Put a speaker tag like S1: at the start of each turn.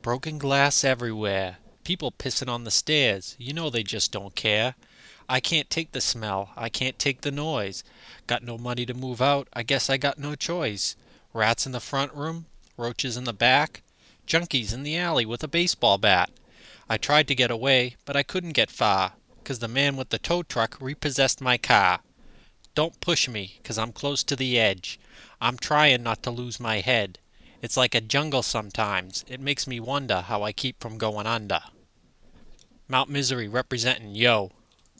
S1: Broken glass everywhere. People pissing on the stairs. You know they just don't care. I can't take the smell. I can't take the noise. Got no money to move out. I guess I got no choice. Rats in the front room. Roaches in the back. Junkies in the alley with a baseball bat. I tried to get away, but I couldn't get far, 'cause the man with the tow truck repossessed my car. Don't push me, 'cause I'm close to the edge. I'm trying not to lose my head. It's like a jungle sometimes. It makes me wonder how I keep from going under. Mount Misery representing, yo.